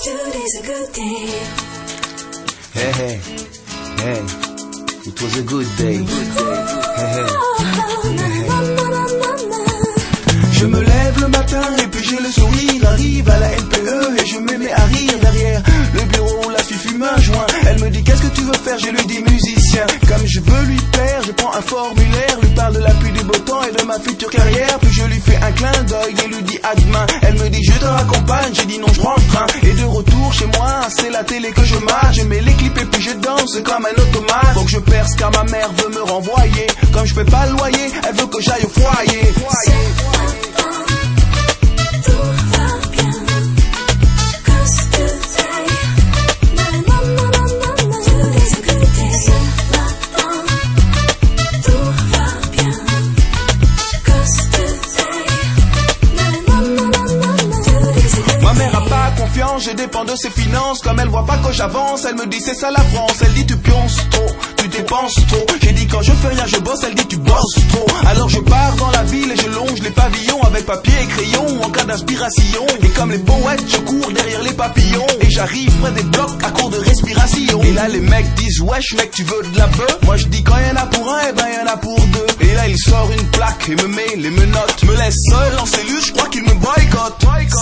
Today's a good day. Hey, hey, hey, it was a good day. Hey, hey. Je me lève le matin et puis j'ai le sourire. Arrive à la NPE et je me mets à rire derrière le bureau. La fille fume un joint. Elle me dit qu'est-ce que tu veux faire? Je lui dis musicien. Comme je veux lui plaire, je prends un formulaire, lui parle de la pluie, du beau temps et de ma future carrière. Puis je lui fais un clin d'œil et lui dis à demain. Elle me dit je te raccompagne, j'ai dit non je prends le train. Et de retour chez moi, c'est la télé que je marche. Je mets les clips et puis je danse comme un automate. Faut que je perce car ma mère veut me renvoyer. Comme je fais pas le loyer, elle veut que j'aille au foyer. Je dépends de ses finances, comme elle voit pas que j'avance, elle me dit c'est ça la France, elle dit tu pionces trop, tu dépenses trop, j'ai dit quand je fais rien je bosse, elle dit tu bosses trop, alors je pars dans la ville et je longe les pavillons avec papier et crayon en cas d'inspiration, et comme les poètes je cours derrière les papillons, et j'arrive près des blocs à court de respiration, et là les mecs disent wesh mec tu veux de la bœuf, moi je dis quand y'en a pour un, et ben y'en a pour deux, et là il sort une plaque et me met les menottes, me laisse seul en cellule, je crois qu'il me boycotte.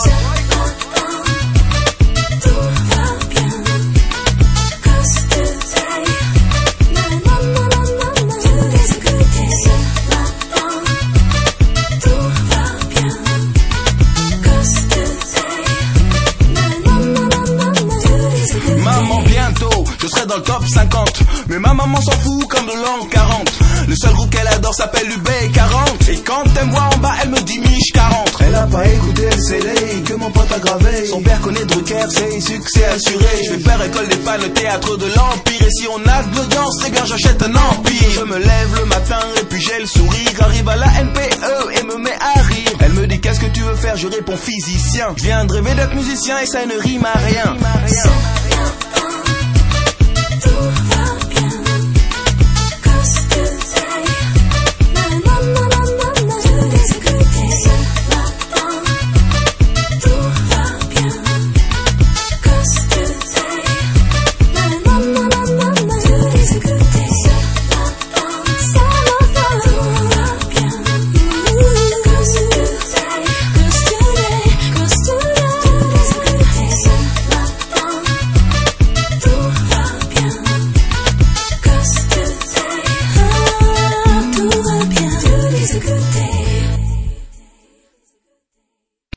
Maman, bientôt, je serai dans le top 50. Mais ma maman s'en fout comme de l'an 40. Le seul groupe qu'elle adore s'appelle UB40. Et quand elle me voit en bas, elle me dit Mich 40. Elle a pas écouté le CD que mon pote a gravé. Son père connaît Drucker, c'est succès assuré. Je vais faire école des fans, le théâtre de l'Empire. Et si on a de l'audience, les gars, j'achète un empire. Je me lève le matin et puis j'ai le sourire. Arrive à la NPE et me met à rire. Elle me dit qu'est-ce que tu veux faire? Je réponds physicien. Je viens de rêver d'être musicien et ça ne rime à rien. Tout